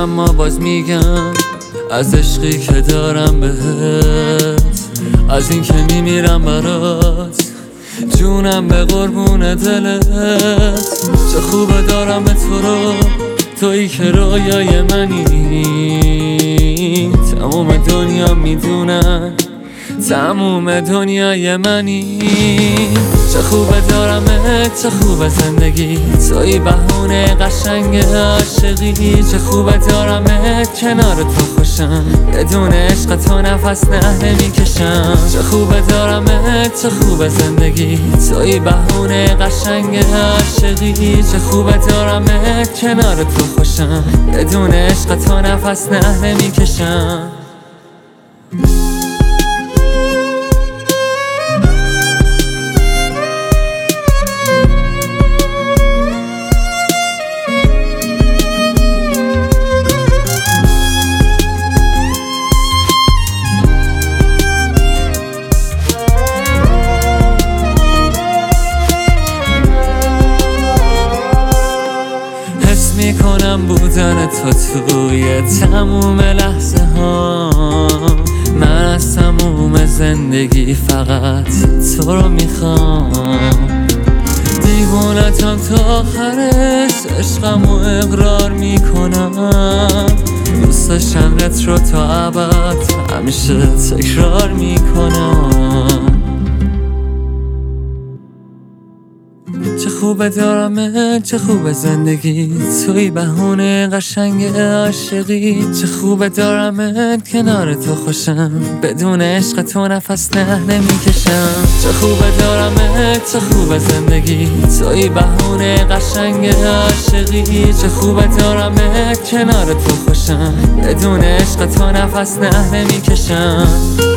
اما باز میگم از عشقی که دارم بهت، از این که میمیرم برات، جونم به قربون دلت. چه خوبه دارم به تو رو، تویی که رویای منی، تموم دنیا میدونن تموم دنیای منی. چه خوبه دارمت، چه خوبه زندگی، تویی بهونه قشنگ عاشقی. چه خوبه دارمت، کنار تو خوشم، بدون عشق تو نفس نمیکشم. چه خوبه دارمت، چه خوبه زندگی، تویی بهونه قشنگ عاشقی. چه خوبه دارمت، کنار تو خوشم، بدون عشق تو نفس نمیکشم. میکنم بودن تو توی تموم لحظه ها، من از تموم زندگی فقط تو رو میخوام. دیوونتم تا آخرش، عشقم و اقرار میکنم. دوست داشتمت رو تا ابد همیشه تکرار میکنم. چه خوبه دارمت، چه خوبه زندگی، توی بهونه قشنگ عاشقی. چه خوبه دارمت، کنار تو خوشم، بدون عشق تو نفس نمیکشم. چه خوبه دارمت، چه خوبه زندگی، توی بهونه قشنگ عاشقی. چه خوبه دارمت، کنار تو خوشم، بدون عشق تو نفس نمیکشم.